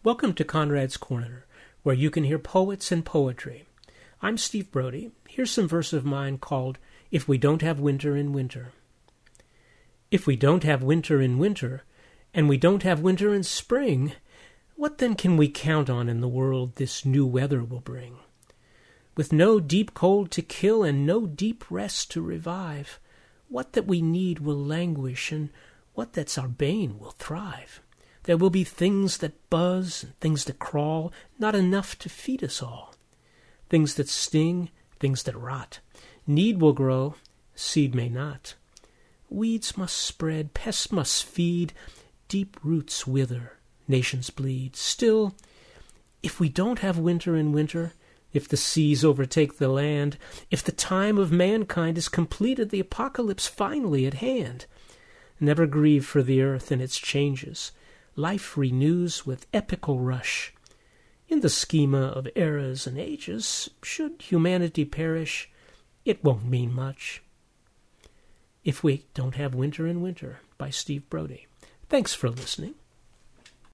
Welcome to Conrad's Corner, where you can hear poets and poetry. I'm Steve Brody. Here's some verse of mine called If We Don't Have Winter in Winter. If we don't have winter in winter, and we don't have winter in spring, what then can we count on in the world this new weather will bring? With no deep cold to kill and no deep rest to revive, what that we need will languish, and what that's our bane will thrive. There will be things that buzz and things that crawl, not enough to feed us all. Things that sting, things that rot. Need will grow, seed may not. Weeds must spread, pests must feed, deep roots wither, nations bleed. Still, if we don't have winter in winter, if the seas overtake the land, if the time of mankind is completed, the apocalypse finally at hand, never grieve for the earth and its changes. Life renews with epical rush. In the schema of eras and ages, should humanity perish, it won't mean much. If We Don't Have Winter in Winter by Steve Brody. Thanks for listening.